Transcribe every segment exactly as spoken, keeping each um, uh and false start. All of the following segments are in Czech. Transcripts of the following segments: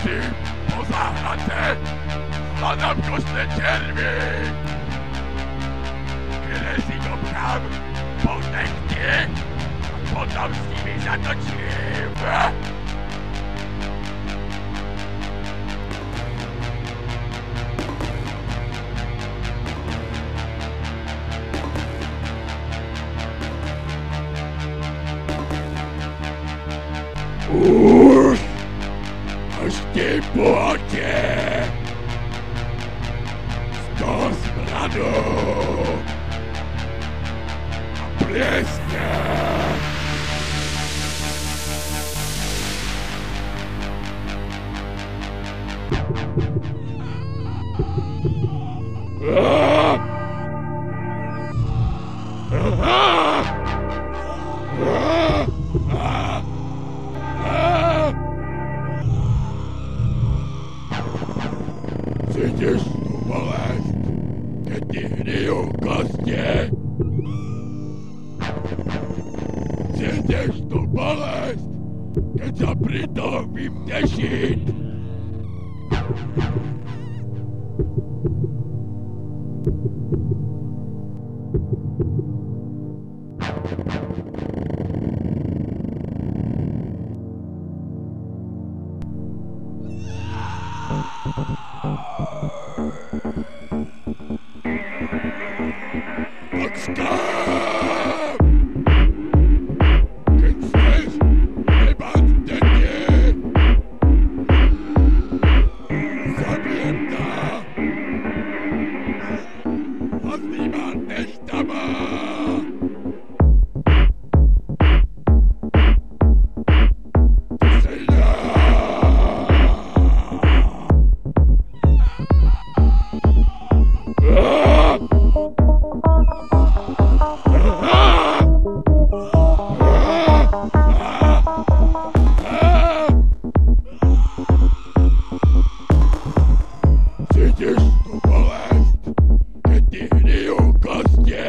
Chodím po zahradě, hledám kostné červy, které si dobřám po nechti a potom s nimi zatočím. Už až ty bohatě z toho smradu a plesně. Ah! Ah! Ah! Cítíš tu bolest, keď ti hníjú kosti? Cítíš tu bolest, keď sa pri toho vím tešiť? Tak stop! Keď chceš nebať deti, zabijem ťa a s nima nechtama. Ty si ja! Cítíš tu bolest, keď ti hníjú kosti?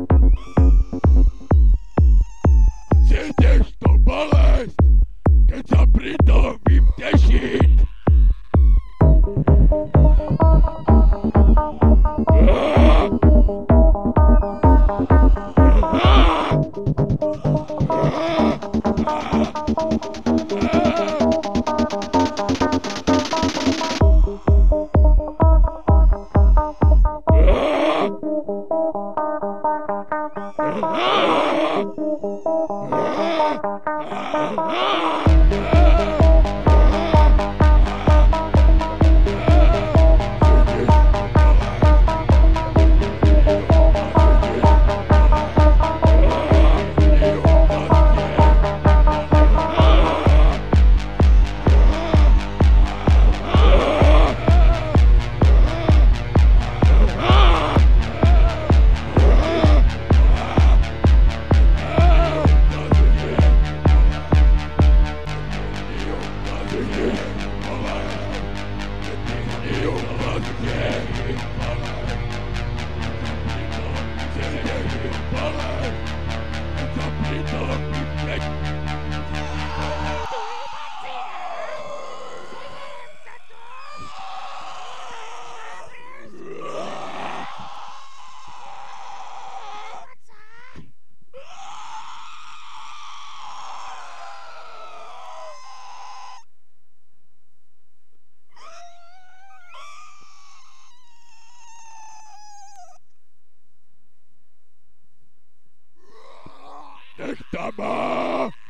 Cítíš tu bolest, keď sa pri tom vím tešiť? Nech tam má!